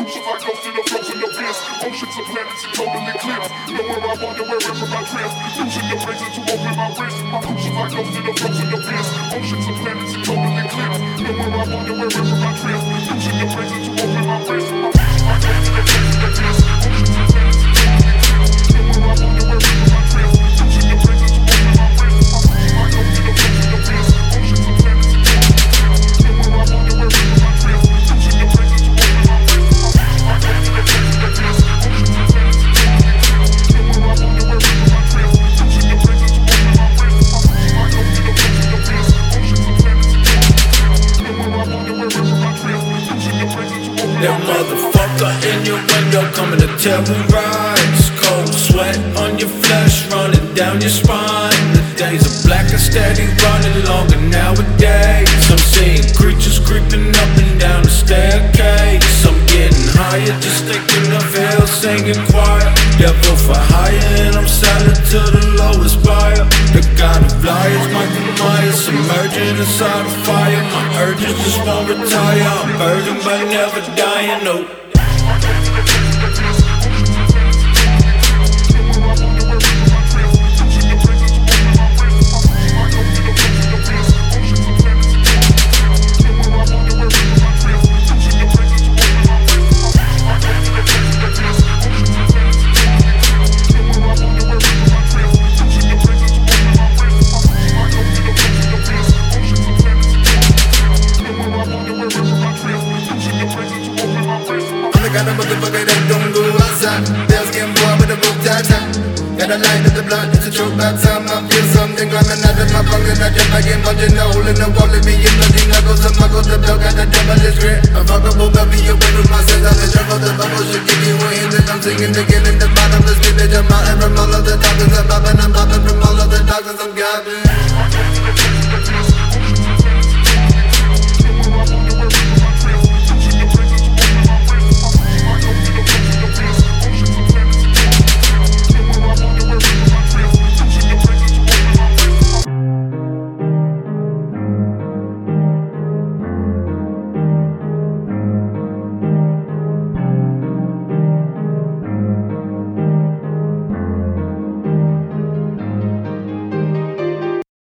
crucial like ghosts in the frozen abyss. Oceans of planets and total eclipse. Nowhere I wander, wherever my trips. Using your razor to open my wrist. My crucial like ghosts in the frozen abyss. Oceans of planets and total eclipse. Nowhere I wander, wherever my trips. Using your razor to open my wrist. My crucial like ghosts in the frozen abyss. Oceans of planets and total eclipse. Nowhere I wander, wherever my trips. Using your razor to open my wrist. My crucial like ghosts in the frozen abyss. Oceans of planets and total eclipse. Nowhere I wander, wherever my trips. Using your razor to open my wrist. My crucial like ghosts in the frozen abyss. Oceans of planets and total eclipse. Nowhere I wander, wherever my trips. Using your razor to open my wrist. My crucial like ghosts in the frozen abyss. Oceans of planets and total eclipse. Nowhere I wander, wherever my trips. Using your razor to open my wrist. That motherfucker in your window coming to terrorize. Cold sweat on your flesh running down your spine. The days are black and steady running longer nowadays. I'm seeing creatures creeping up and down the staircase. I'm getting higher just thinking of hell singing choir. Devil for hire and I'm silent to the lowest buyer. The god of liars, Michael Myers, submerging inside a fire. My urges just won't retire. I'm burdened but never dying, no. Got a motherfucker that don't go outside. They're skin boy with a book tie. Got a light in the blood, it's a true bad time. I feel something climbing out of my pocket. I jump back in, punching a hole in the wall. Let me in bloody knuckles. I'm buckled the dog, got a devilish grit. A fuckable baby, you wait with my sense. I let jump the bubble, should give you a hint that I'm singing again in the bottomless pit. I'm out and from all of the doctors. I'm popping from all of the doctors. I'm gobbling.